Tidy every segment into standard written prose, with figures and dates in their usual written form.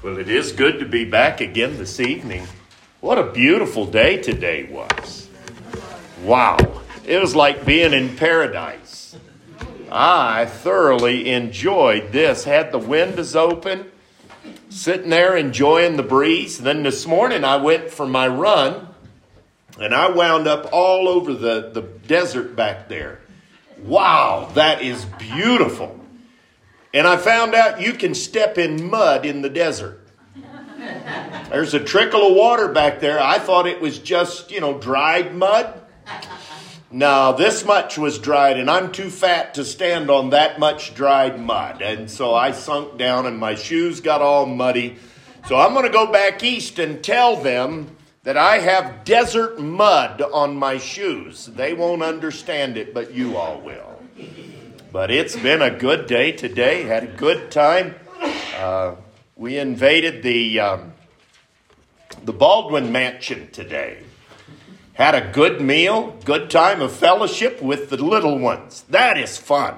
Well, it is good to be back again this evening. What a beautiful day today was. Wow. It was like being in paradise. I thoroughly enjoyed this. Had the windows open, sitting there enjoying the breeze. Then this morning I went for my run, and I wound up all over the desert back there. Wow, that is beautiful. And I found out you can step in mud in the desert. There's a trickle of water back there. I thought it was just, dried mud. No, this much was dried, and I'm too fat to stand on that much dried mud. And so I sunk down, and my shoes got all muddy. So I'm going to go back east and tell them that I have desert mud on my shoes. They won't understand it, but you all will. But it's been a good day today. Had a good time. We invaded the Baldwin Mansion today. Had a good meal, good time of fellowship with the little ones. That is fun.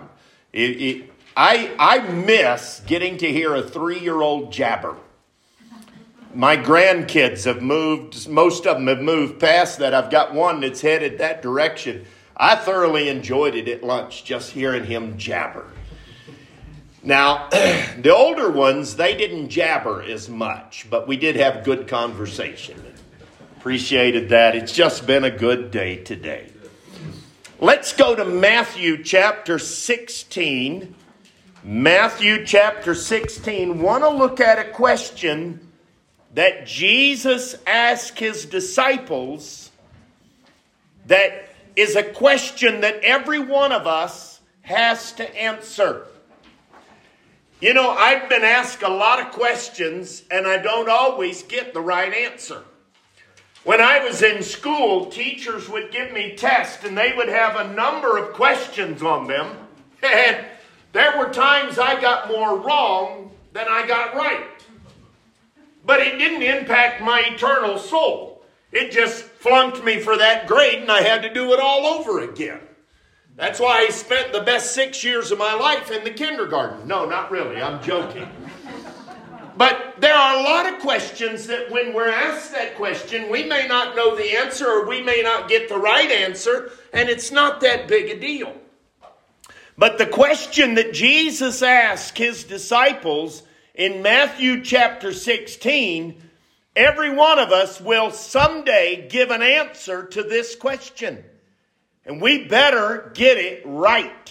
I miss getting to hear a 3-year-old jabber. My grandkids have moved, most of them have moved past that. I've got one that's headed that direction. I thoroughly enjoyed it at lunch, just hearing him jabber. Now, the older ones, they didn't jabber as much, but we did have good conversation. Appreciated that. It's just been a good day today. Let's go to Matthew chapter 16. Matthew chapter 16. Want to look at a question that Jesus asked his disciples that is a question that every one of us has to answer. I've been asked a lot of questions, and I don't always get the right answer. When I was in school, teachers would give me tests, and they would have a number of questions on them. And there were times I got more wrong than I got right. But it didn't impact my eternal soul. It just flunked me for that grade, and I had to do it all over again. That's why I spent the best 6 years of my life in the kindergarten. No, not really. I'm joking. But there are a lot of questions that when we're asked that question, we may not know the answer, or we may not get the right answer, and it's not that big a deal. But the question that Jesus asked his disciples in Matthew chapter 16, every one of us will someday give an answer to this question. And we better get it right.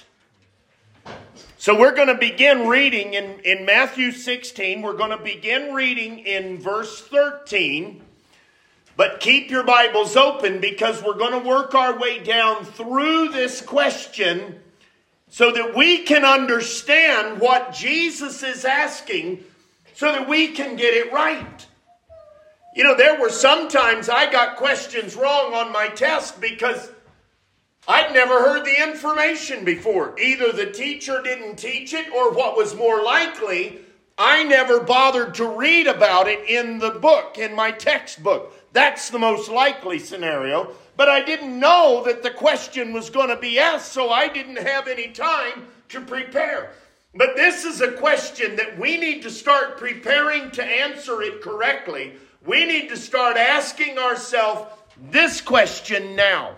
So we're going to begin reading in Matthew 16. We're going to begin reading in verse 13. But keep your Bibles open, because we're going to work our way down through this question so that we can understand what Jesus is asking, so that we can get it right. There were some times I got questions wrong on my test because I'd never heard the information before. Either the teacher didn't teach it, or what was more likely, I never bothered to read about it in the book, in my textbook. That's the most likely scenario. But I didn't know that the question was going to be asked, so I didn't have any time to prepare. But this is a question that we need to start preparing to answer it correctly. We need to start asking ourselves this question now.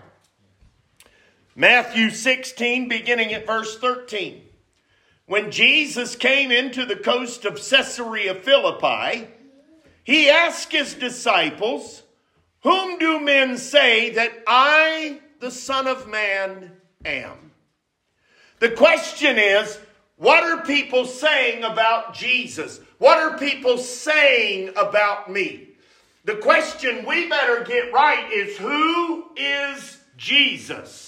Matthew 16, beginning at verse 13. When Jesus came into the coast of Caesarea Philippi, he asked his disciples, "Whom do men say that I, the Son of Man, am?" The question is, what are people saying about Jesus? What are people saying about me? The question we better get right is, who is Jesus?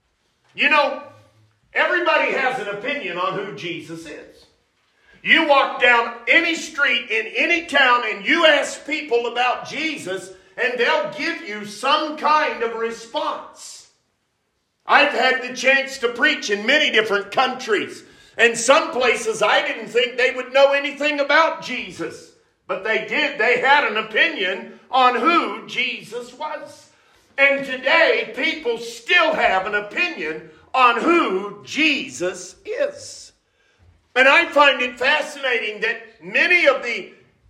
Everybody has an opinion on who Jesus is. You walk down any street in any town and you ask people about Jesus, and they'll give you some kind of response. I've had the chance to preach in many different countries, and some places I didn't think they would know anything about Jesus. But they did. They had an opinion on who Jesus was. And today, people still have an opinion on who Jesus is. And I find it fascinating that many of the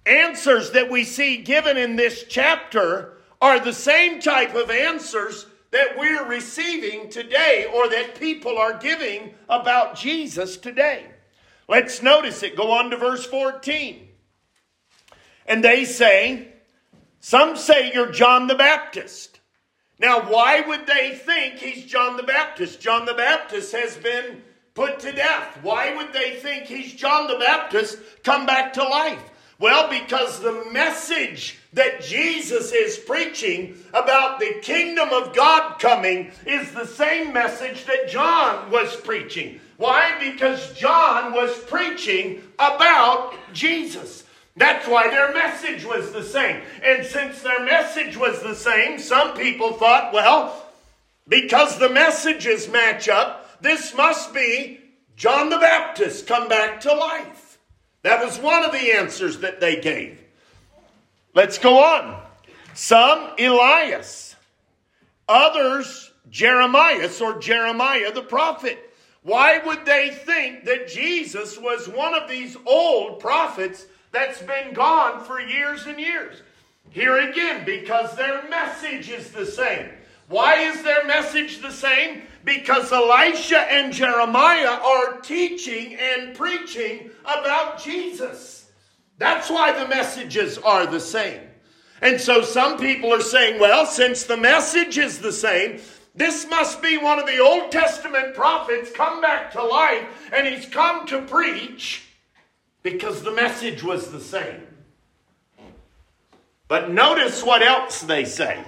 answers that we see given in this chapter are the same type of answers that we're receiving today, or that people are giving about Jesus today. Let's notice it. Go on to verse 14. And they say, some say you're John the Baptist. Now, why would they think he's John the Baptist? John the Baptist has been put to death. Why would they think he's John the Baptist come back to life? Well, because the message that Jesus is preaching about the kingdom of God coming is the same message that John was preaching. Why? Because John was preaching about Jesus. That's why their message was the same. And since their message was the same, some people thought, well, because the messages match up, this must be John the Baptist come back to life. That was one of the answers that they gave. Let's go on. Some Elias, others Jeremiah the prophet. Why would they think that Jesus was one of these old prophets that's been gone for years and years? Here again, because their message is the same. Why is their message the same? Because Elisha and Jeremiah are teaching and preaching about Jesus. That's why the messages are the same. And so some people are saying, well, since the message is the same, this must be one of the Old Testament prophets come back to life, and he's come to preach because the message was the same. But notice what else they say.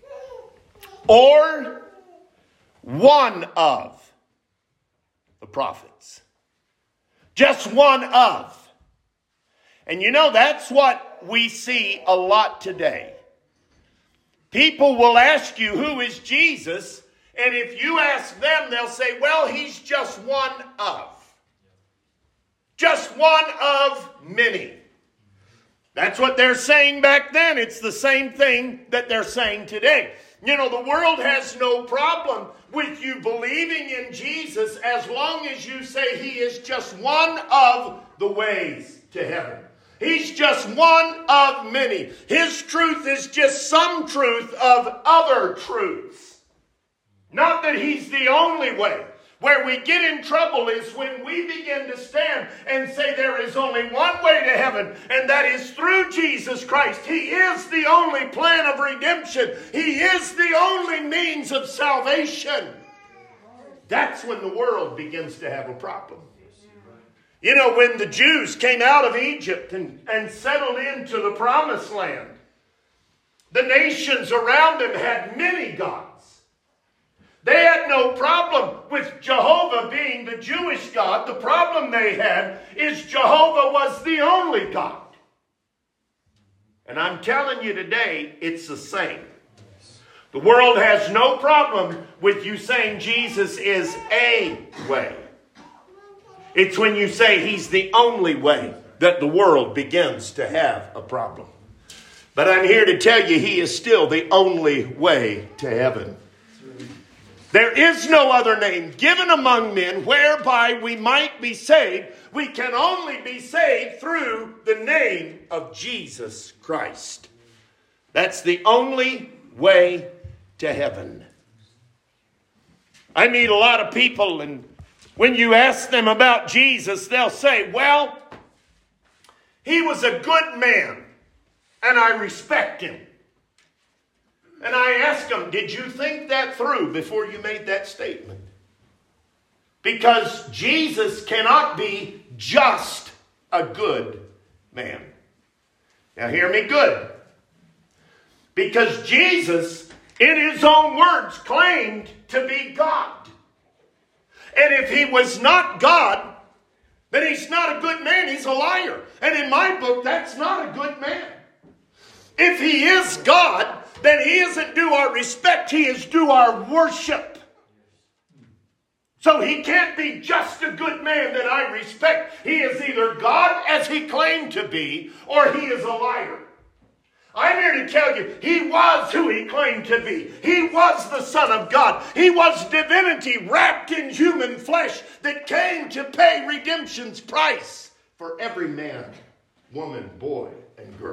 Or one of the prophets. Just one of. And you know, that's what we see a lot today. People will ask you, who is Jesus? And if you ask them, they'll say, well, he's just one of. Just one of many. That's what they're saying back then. It's the same thing that they're saying today. You know, the world has no problem with you believing in Jesus as long as you say he is just one of the ways to heaven. He's just one of many. His truth is just some truth of other truths. Not that he's the only way. Where we get in trouble is when we begin to stand and say there is only one way to heaven, and that is through Jesus Christ. He is the only plan of redemption. He is the only means of salvation. That's when the world begins to have a problem. You know, when the Jews came out of Egypt and settled into the promised land, the nations around them had many gods. They had no problem with Jehovah being the Jewish God. The problem they had is Jehovah was the only God. And I'm telling you today, it's the same. The world has no problem with you saying Jesus is a way. It's when you say he's the only way that the world begins to have a problem. But I'm here to tell you he is still the only way to heaven. There is no other name given among men whereby we might be saved. We can only be saved through the name of Jesus Christ. That's the only way to heaven. I meet a lot of people, and when you ask them about Jesus, they'll say, well, he was a good man, and I respect him. And I ask them, did you think that through before you made that statement? Because Jesus cannot be just a good man. Now hear me good. Because Jesus, in his own words, claimed to be God. And if he was not God, then he's not a good man. He's a liar. And in my book, that's not a good man. If he is God, then he isn't due our respect. He is due our worship. So he can't be just a good man that I respect. He is either God as he claimed to be, or he is a liar. I'm here to tell you, he was who he claimed to be. He was the Son of God. He was divinity wrapped in human flesh that came to pay redemption's price for every man, woman, boy, and girl.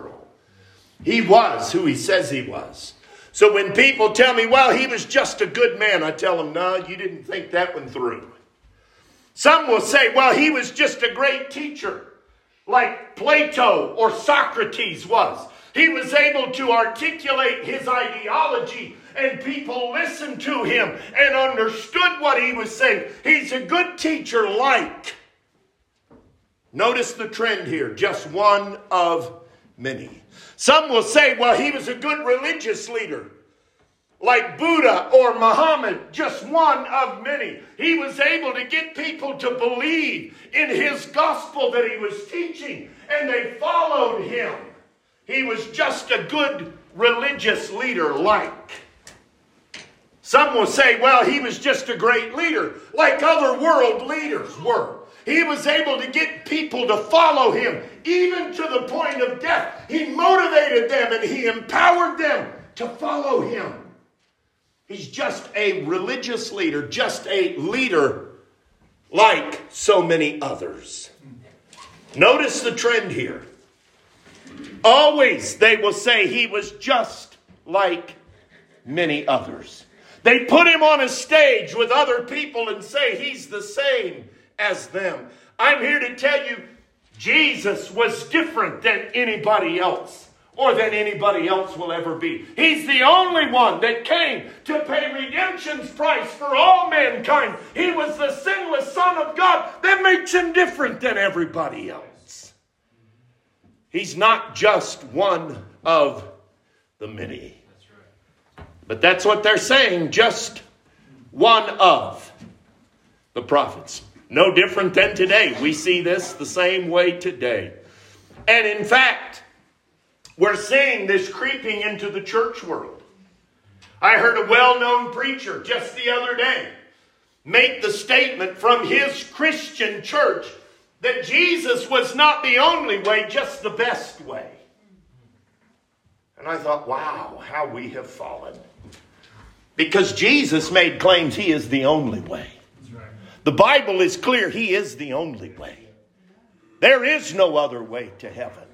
He was who he says he was. So when people tell me, well, he was just a good man, I tell them, no, you didn't think that one through. Some will say, well, he was just a great teacher, like Plato or Socrates was. He was able to articulate his ideology, and people listened to him and understood what he was saying. He's a good teacher, like. Notice the trend here, just one of many. Some will say, well, he was a good religious leader, like Buddha or Muhammad, just one of many. He was able to get people to believe in his gospel that he was teaching, and they followed him. He was just a good religious leader, like. Some will say, well, he was just a great leader, like other world leaders were. He was able to get people to follow him, even to the point of death. He motivated them and he empowered them to follow him. He's just a religious leader, just a leader like so many others. Notice the trend here. Always they will say he was just like many others. They put him on a stage with other people and say he's the same as them. I'm here to tell you, Jesus was different than anybody else, or than anybody else will ever be. He's the only one that came to pay redemption's price for all mankind. He was the sinless Son of God. That makes him different than everybody else. He's not just one of the many. But that's what they're saying, just one of the prophets. No different than today. We see this the same way today. And in fact, we're seeing this creeping into the church world. I heard a well-known preacher just the other day make the statement from his Christian church that Jesus was not the only way, just the best way. And I thought, wow, how we have fallen. Because Jesus made claims he is the only way. The Bible is clear, he is the only way. There is no other way to heaven.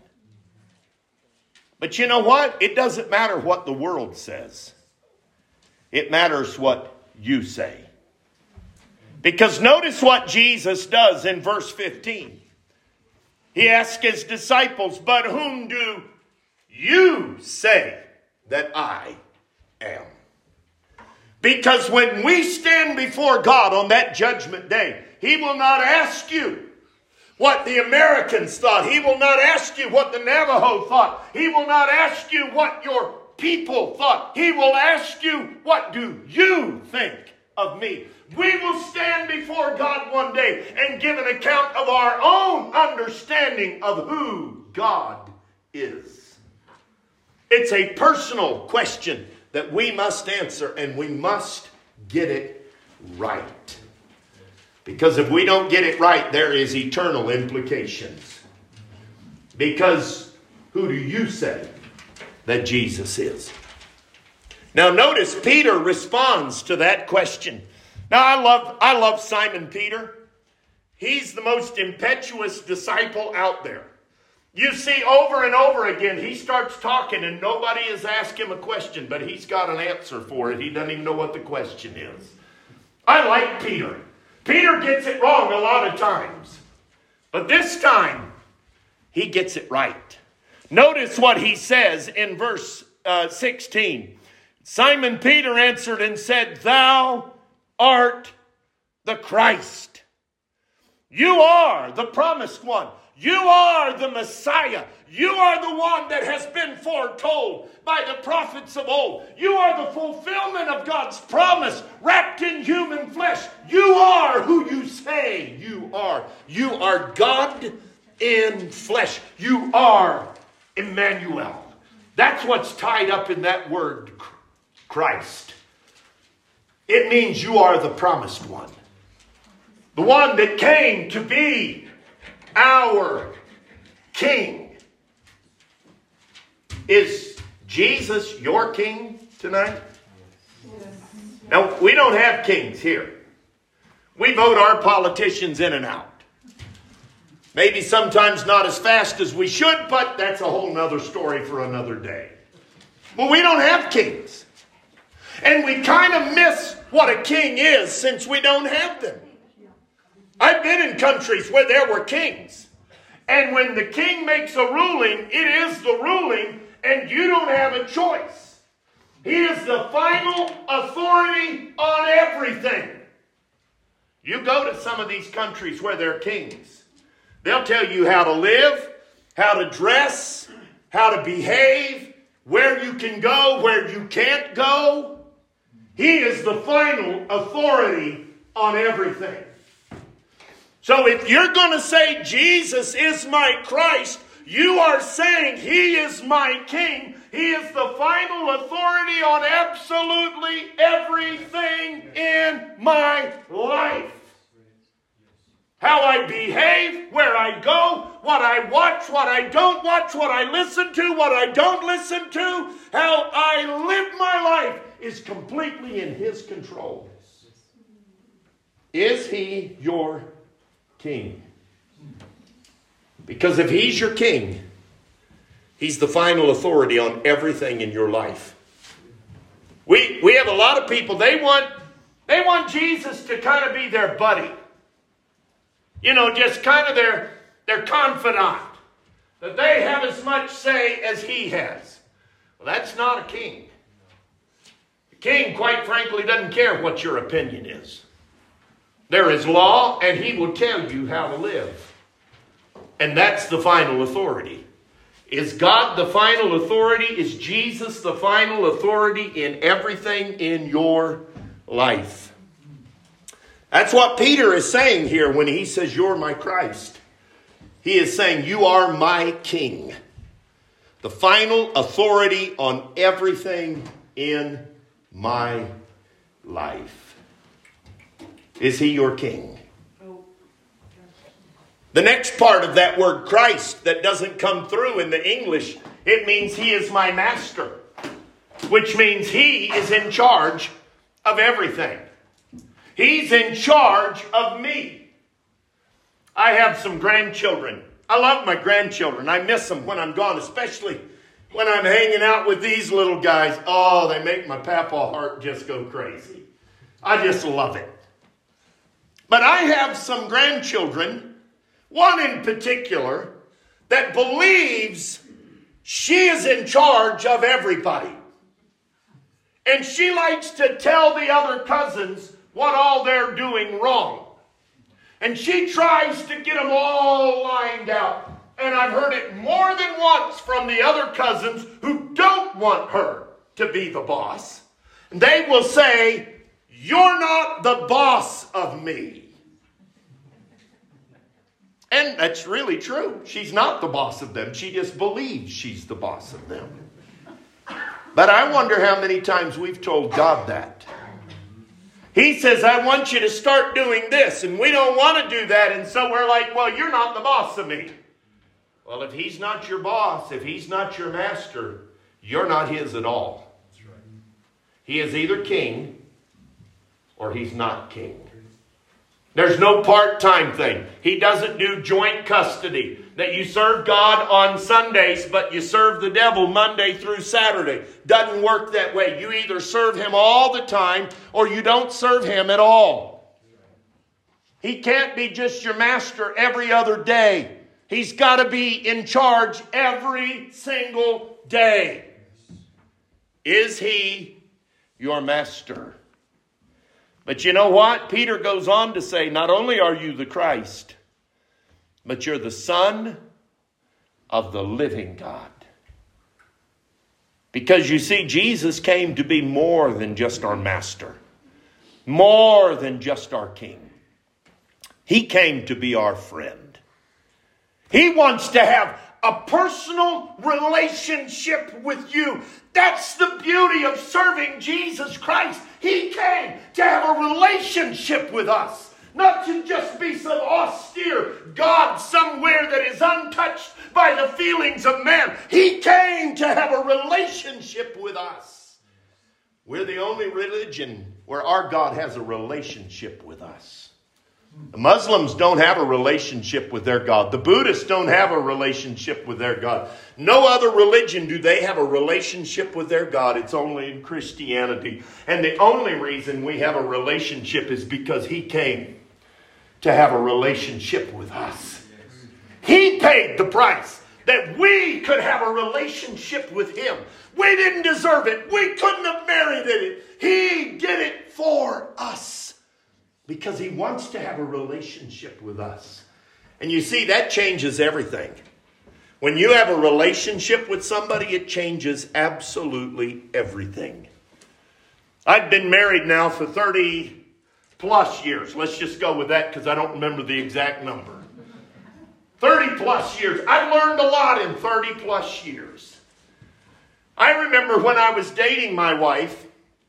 But you know what? It doesn't matter what the world says. It matters what you say. Because notice what Jesus does in verse 15. He asks his disciples, but whom do you say that I am? Because when we stand before God on that judgment day, he will not ask you what the Americans thought. He will not ask you what the Navajo thought. He will not ask you what your people thought. He will ask you, what do you think of me? We will stand before God one day and give an account of our own understanding of who God is. It's a personal question that we must answer, and we must get it right. Because if we don't get it right, there is eternal implications. Because who do you say that Jesus is? Now notice Peter responds to that question. Now I love Simon Peter. He's the most impetuous disciple out there. You see, over and over again, he starts talking and nobody has asked him a question, but he's got an answer for it. He doesn't even know what the question is. I like Peter. Peter gets it wrong a lot of times. But this time, he gets it right. Notice what he says in verse 16. Simon Peter answered and said, thou art the Christ. You are the promised one. You are the Messiah. You are the one that has been foretold by the prophets of old. You are the fulfillment of God's promise wrapped in human flesh. You are who you say you are. You are God in flesh. You are Emmanuel. That's what's tied up in that word, Christ. It means you are the promised one. The one that came to be our King. Is Jesus your King tonight? Yes. Now, we don't have kings here. We vote our politicians in and out. Maybe sometimes not as fast as we should, but that's a whole nother story for another day. But we don't have kings. And we kind of miss what a king is since we don't have them. I've been in countries where there were kings. And when the king makes a ruling, it is the ruling, and you don't have a choice. He is the final authority on everything. You go to some of these countries where there are kings. They'll tell you how to live, how to dress, how to behave, where you can go, where you can't go. He is the final authority on everything. So if you're going to say Jesus is my Christ, you are saying He is my King. He is the final authority on absolutely everything in my life. How I behave, where I go, what I watch, what I don't watch, what I listen to, what I don't listen to, how I live my life is completely in His control. Is He your King? Because if He's your King, He's the final authority on everything in your life. We have a lot of people, they want Jesus to kind of be their buddy. You know, just kind of their confidant. That they have as much say as He has. Well, that's not a king. The king, quite frankly, doesn't care what your opinion is. There is law, and He will tell you how to live. And that's the final authority. Is God the final authority? Is Jesus the final authority in everything in your life? That's what Peter is saying here when he says, you're my Christ. He is saying, you are my King. The final authority on everything in my life. Is He your King? The next part of that word Christ that doesn't come through in the English, it means He is my master. Which means He is in charge of everything. He's in charge of me. I have some grandchildren. I love my grandchildren. I miss them when I'm gone, especially when I'm hanging out with these little guys. Oh, they make my papa heart just go crazy. I just love it. But I have some grandchildren, one in particular, that believes she is in charge of everybody. And she likes to tell the other cousins what all they're doing wrong. And she tries to get them all lined out. And I've heard it more than once from the other cousins who don't want her to be the boss. And they will say, you're not the boss of me. And that's really true. She's not the boss of them. She just believes she's the boss of them. But I wonder how many times we've told God that. He says, I want you to start doing this. And we don't want to do that. And so we're like, well, you're not the boss of me. Well, if He's not your boss, if He's not your master, you're not His at all. That's right. He is either king or He's not king. There's no part-time thing. He doesn't do joint custody. That you serve God on Sundays, but you serve the devil Monday through Saturday. Doesn't work that way. You either serve Him all the time or you don't serve Him at all. He can't be just your master every other day. He's got to be in charge every single day. Is He your master? But you know what? Peter goes on to say, not only are you the Christ, but you're the Son of the living God. Because you see, Jesus came to be more than just our master. More than just our King. He came to be our friend. He wants to have a personal relationship with you. That's the beauty of serving Jesus Christ. He came to have a relationship with us. Not to just be some austere God somewhere that is untouched by the feelings of man. He came to have a relationship with us. We're the only religion where our God has a relationship with us. The Muslims don't have a relationship with their God. The Buddhists don't have a relationship with their God. No other religion do they have a relationship with their God. It's only in Christianity. And the only reason we have a relationship is because He came to have a relationship with us. He paid the price that we could have a relationship with Him. We didn't deserve it. We couldn't have merited it. He did it for us because He wants to have a relationship with us. And you see, that changes everything. When you have a relationship with somebody, it changes absolutely everything. I've been married now for 30 plus years. Let's just go with that because I don't remember the exact number. 30 plus years. I've learned a lot in 30 plus years. I remember when I was dating my wife,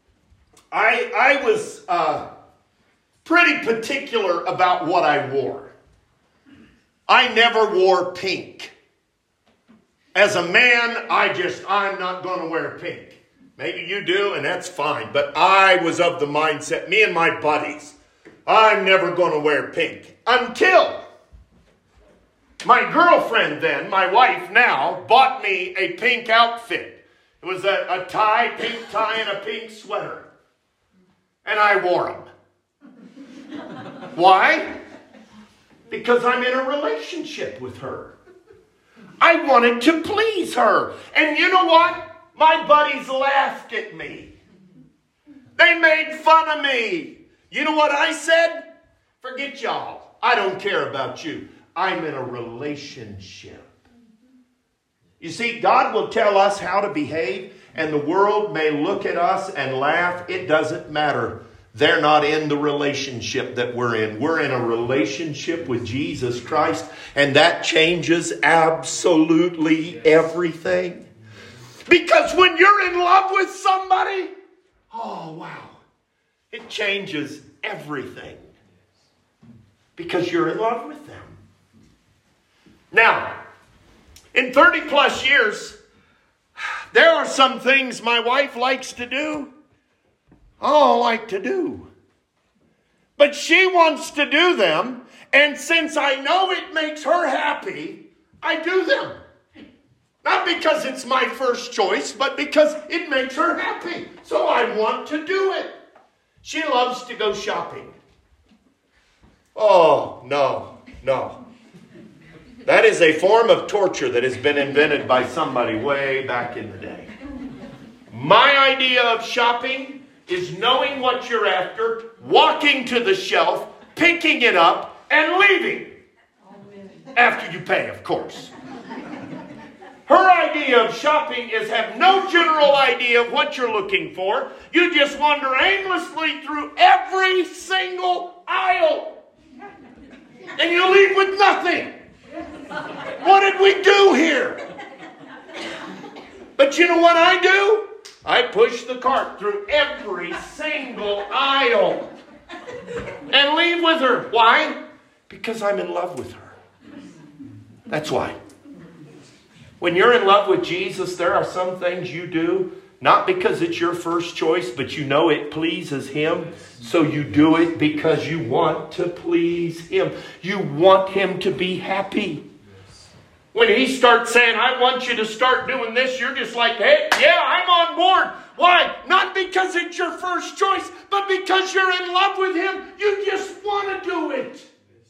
I was pretty particular about what I wore. I never wore pink. As a man, I'm not going to wear pink. Maybe you do, and that's fine. But I was of the mindset, me and my buddies, I'm never going to wear pink. Until my girlfriend then, my wife now, bought me a pink outfit. It was a tie, pink tie, and a pink sweater. And I wore them. Why? Because I'm in a relationship with her. I wanted to please her. And you know what? My buddies laughed at me. They made fun of me. You know what I said? Forget y'all. I don't care about you. I'm in a relationship. You see, God will tell us how to behave, and the world may look at us and laugh. It doesn't matter. They're not in the relationship that we're in. We're in a relationship with Jesus Christ, and that changes absolutely everything. Because when you're in love with somebody, oh wow, it changes everything. Because you're in love with them. Now, in 30 plus years, there are some things my wife likes to do. I don't like to do. But she wants to do them. And since I know it makes her happy, I do them. Not because it's my first choice, but because it makes her happy. So I want to do it. She loves to go shopping. Oh, no. That is a form of torture that has been invented by somebody way back in the day. My idea of shopping is knowing what you're after, walking to the shelf, picking it up, and leaving. After you pay, of course. Her idea of shopping is have no general idea of what you're looking for. You just wander aimlessly through every single aisle. And you leave with nothing. What did we do here? But you know what I do? I push the cart through every single aisle and leave with her. Why? Because I'm in love with her. That's why. When you're in love with Jesus, there are some things you do, not because it's your first choice, but you know it pleases Him. So you do it because you want to please Him. You want Him to be happy. When He starts saying, I want you to start doing this, you're just like, hey, yeah, I'm on board. Why? Not because it's your first choice, but because you're in love with Him. You just want to do it.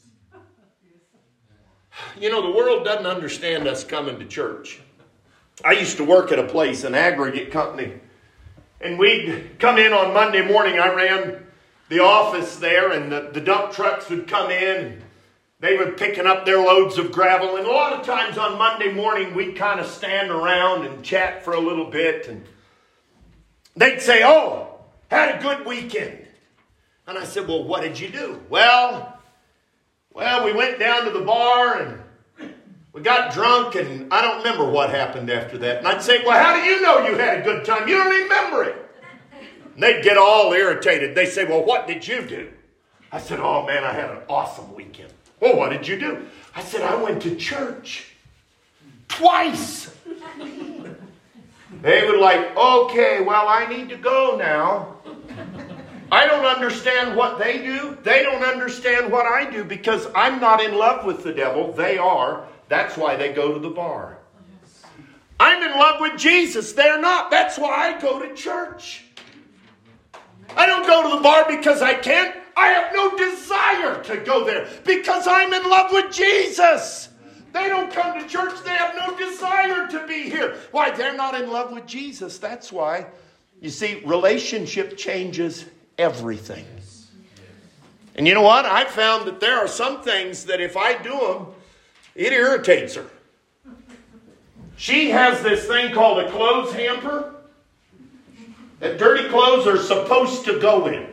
You know, the world doesn't understand us coming to church. I used to work at a place, an aggregate company. And we'd come in on Monday morning. I ran the office there, and the dump trucks would come in. They were picking up their loads of gravel. And a lot of times on Monday morning, we'd kind of stand around and chat for a little bit. And they'd say, oh, had a good weekend. And I said, well, what did you do? Well, we went down to the bar and we got drunk, and I don't remember what happened after that. And I'd say, well, how do you know you had a good time? You don't remember it. And they'd get all irritated. They say, well, what did you do? I said, oh, man, I had an awesome weekend. Well, what did you do? I said, I went to church twice. They were like, okay, well, I need to go now. I don't understand what they do. They don't understand what I do because I'm not in love with the devil. They are. That's why they go to the bar. I'm in love with Jesus. They're not. That's why I go to church. I don't go to the bar because I can't. I have no desire to go there because I'm in love with Jesus. They don't come to church. They have no desire to be here. Why? They're not in love with Jesus. That's why. You see, relationship changes everything. And you know what? I found that there are some things that if I do them, it irritates her. She has this thing called a clothes hamper that dirty clothes are supposed to go in.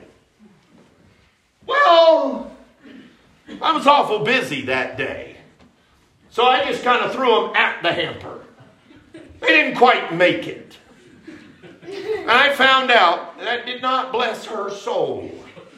Well, I was awful busy that day. So I just kind of threw them at the hamper. They didn't quite make it. And I found out that did not bless her soul.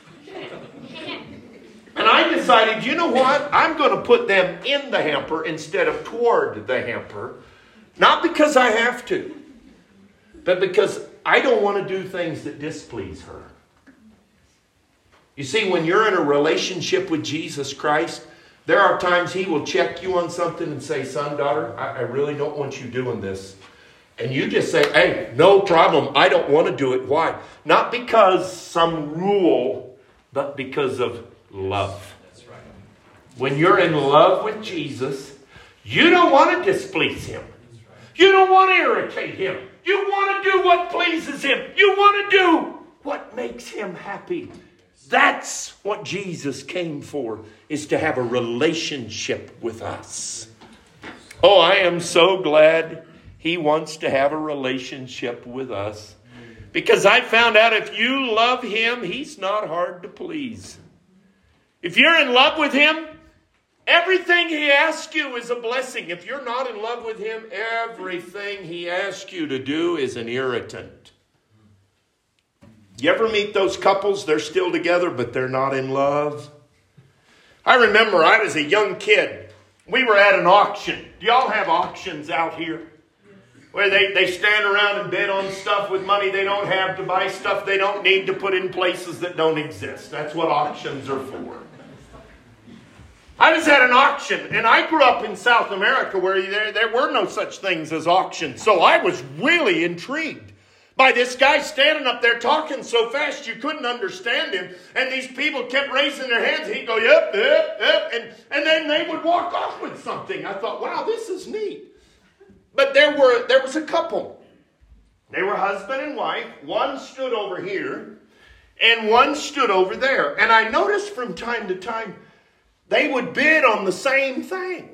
And I decided, you know what? I'm going to put them in the hamper instead of toward the hamper. Not because I have to, but because I don't want to do things that displease her. You see, when you're in a relationship with Jesus Christ, there are times He will check you on something and say, son, daughter, I really don't want you doing this. And you just say, hey, no problem. I don't want to do it. Why? Not because some rule, but because of love. That's right. When you're in love with Jesus, you don't want to displease Him. You don't want to irritate Him. You want to do what pleases Him. You want to do what makes Him happy. That's what Jesus came for, is to have a relationship with us. Oh, I am so glad He wants to have a relationship with us. Because I found out if you love Him, He's not hard to please. If you're in love with Him, everything He asks you is a blessing. If you're not in love with Him, everything He asks you to do is an irritant. You ever meet those couples? They're still together, but they're not in love. I remember I was a young kid. We were at an auction. Do y'all have auctions out here? Where they stand around and bid on stuff with money they don't have to buy stuff they don't need to put in places that don't exist. That's what auctions are for. I was at an auction, and I grew up in South America where there were no such things as auctions. So I was really intrigued by this guy standing up there talking so fast you couldn't understand him. And these people kept raising their hands. He'd go, yep, yep, yep. And then they would walk off with something. I thought, wow, this is neat. But there was a couple. They were husband and wife. One stood over here, and one stood over there. And I noticed from time to time, they would bid on the same thing.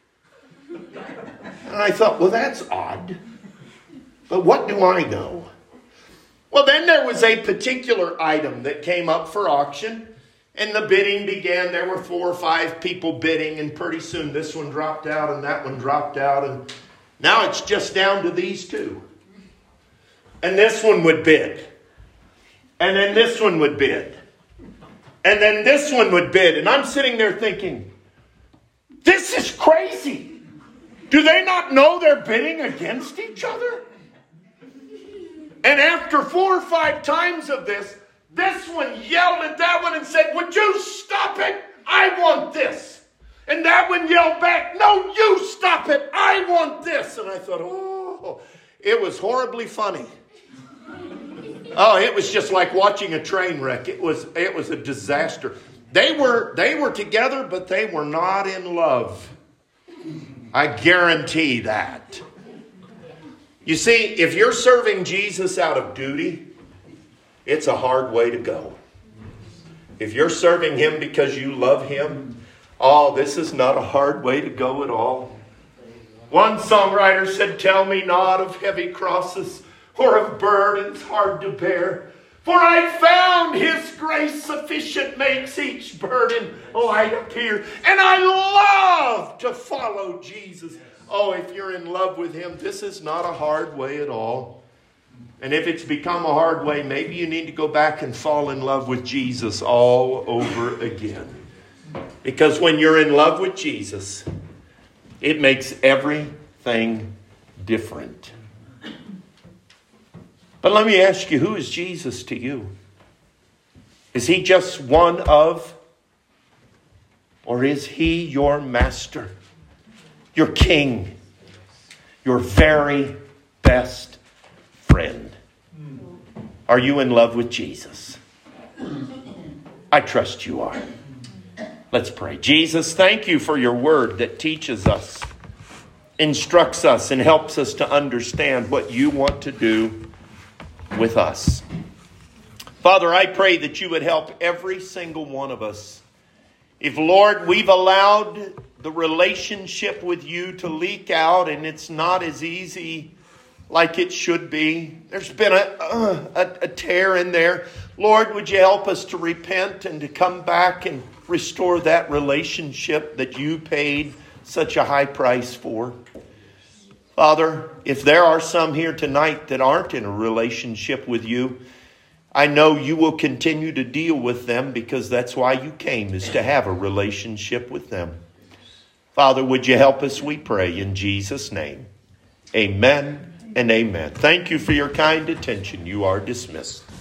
And I thought, well, that's odd. But what do I know? Well, then there was a particular item that came up for auction. And the bidding began. There were 4 or 5 people bidding. And pretty soon this one dropped out and that one dropped out. And now it's just down to these 2. And this one would bid. And then this one would bid. And then this one would bid. And I'm sitting there thinking, this is crazy. Do they not know they're bidding against each other? And after 4 or 5 times of this one yelled at that one and said, would you stop it? I want this. And that one yelled back, no, you stop it. I want this. And I thought, oh, it was horribly funny. Oh, it was just like watching a train wreck. It was a disaster. They were together, but they were not in love. I guarantee that. You see, if you're serving Jesus out of duty, it's a hard way to go. If you're serving Him because you love Him, oh, this is not a hard way to go at all. One songwriter said, tell me not of heavy crosses or of burdens hard to bear. For I found His grace sufficient makes each burden light appear. And I love to follow Jesus. Oh, if you're in love with Him, this is not a hard way at all. And if it's become a hard way, maybe you need to go back and fall in love with Jesus all over again. Because when you're in love with Jesus, it makes everything different. But let me ask you, who is Jesus to you? Is he just one of, or is he your master, your king, your very best friend? Are you in love with Jesus? I trust you are. Let's pray. Jesus, thank you for your word that teaches us, instructs us, and helps us to understand what you want to do with us. Father, I pray that you would help every single one of us. If, Lord, we've allowed the relationship with you to leak out and it's not as easy like it should be, there's been a tear in there. Lord, would you help us to repent and to come back and restore that relationship that you paid such a high price for? Father, if there are some here tonight that aren't in a relationship with you, I know you will continue to deal with them because that's why you came, is to have a relationship with them. Father, would you help us, we pray, in Jesus' name. Amen and amen. Thank you for your kind attention. You are dismissed.